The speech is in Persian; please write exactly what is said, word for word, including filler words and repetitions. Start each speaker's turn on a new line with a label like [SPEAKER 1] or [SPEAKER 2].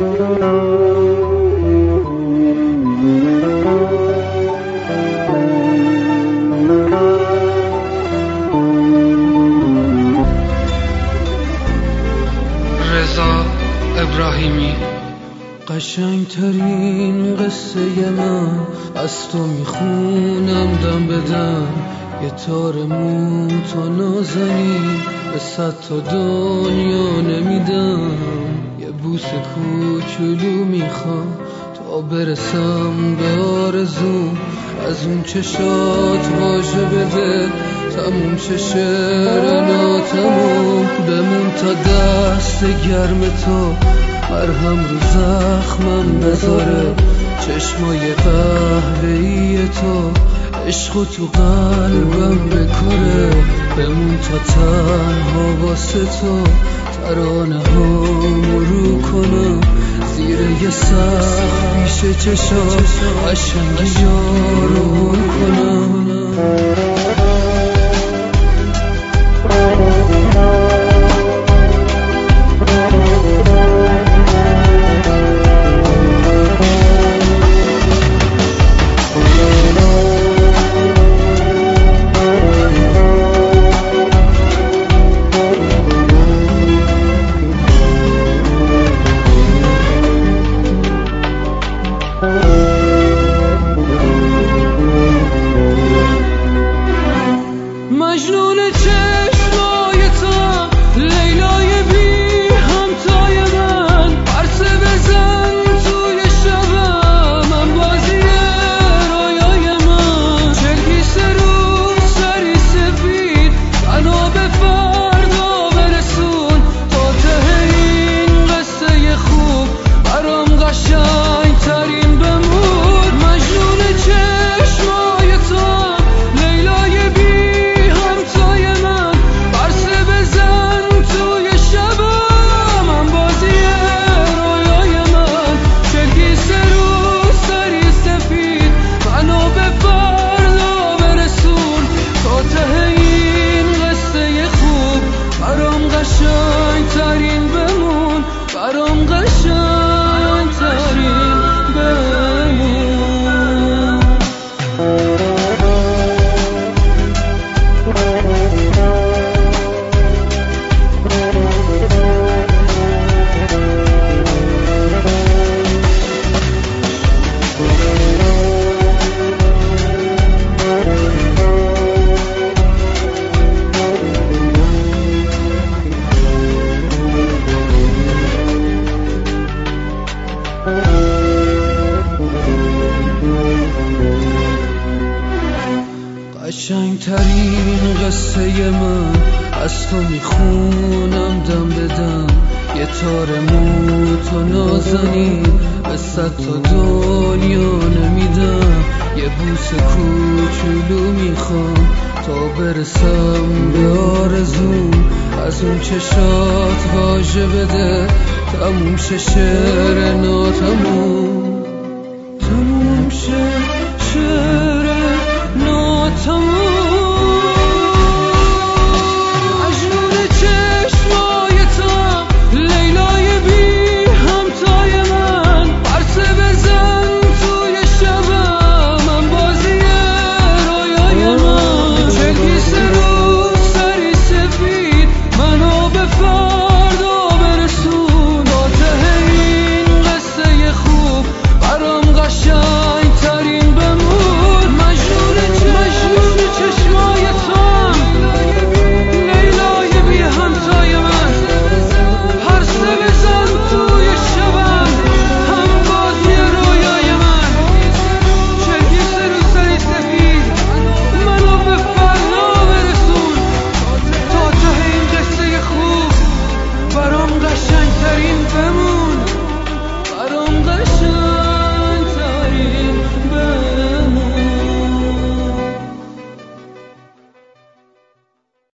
[SPEAKER 1] رضا ابراهیمی.
[SPEAKER 2] قشنگترین قصه من از تو میخونم دم بدم، یه تار مو تو نازنین به صد تا دنیا نمیدم، یه بوس کوچولو میخوام تا برسم به آرزوم، از اون چشات واژه بده تموم شه شعر ناتموم، بمون تا دست گرم تو مرهم رو زخمم بذاره، چشمای قهوه‌ای تو عشق تو قلبم بکاره، بمون تا تنها واسه تو ترانه ها مرو کنم، زیر یه سقف پیش چشات قشنگی یارو کنم. مجنون چشمای تو لیلای بی همتای من، پرسه بزن توی شبم، من بازی رویای من، چرکی سه روز سری سفید بنا به فردا برسون، تا ته این قصه خوب برام قشنگ ترین بمون. مجنون چشمای تو لیلای بی قشنگترین قصه من از تو میخونم دم بدم، یه تار مو تو نازنین به صد تا دنیا نمیدم، یه بوس کوچولو میخوام تا برسم به آرزوم، از اون چشات واژه بده تموم شه شعر ناتموم.